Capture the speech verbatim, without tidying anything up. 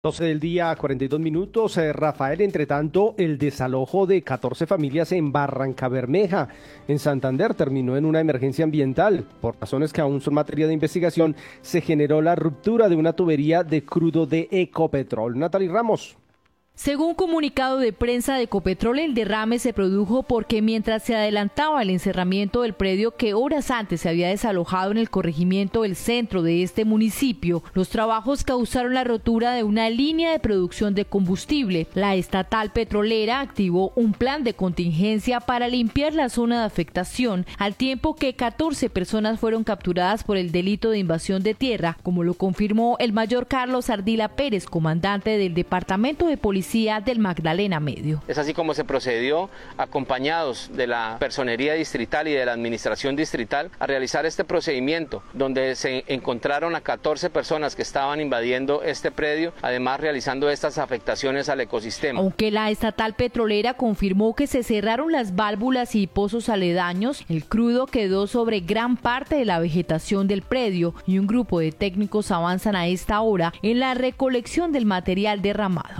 doce del día, cuarenta y dos minutos. Eh, Rafael, entre tanto, el desalojo de catorce familias en Barrancabermeja, en Santander, terminó en una emergencia ambiental. Por razones que aún son materia de investigación, se generó la ruptura de una tubería de crudo de Ecopetrol. Natalie Ramos. Según comunicado de prensa de Ecopetrol, el derrame se produjo porque mientras se adelantaba el encerramiento del predio que horas antes se había desalojado en el corregimiento del centro de este municipio, los trabajos causaron la rotura de una línea de producción de combustible. La estatal petrolera activó un plan de contingencia para limpiar la zona de afectación, al tiempo que catorce personas fueron capturadas por el delito de invasión de tierra, como lo confirmó el mayor Carlos Ardila Pérez, comandante del Departamento de Policía del Magdalena Medio. Es así como se procedió, acompañados de la Personería Distrital y de la Administración Distrital, a realizar este procedimiento, donde se encontraron a catorce personas que estaban invadiendo este predio, además realizando estas afectaciones al ecosistema. Aunque la estatal petrolera confirmó que se cerraron las válvulas y pozos aledaños, el crudo quedó sobre gran parte de la vegetación del predio y un grupo de técnicos avanzan a esta hora en la recolección del material derramado.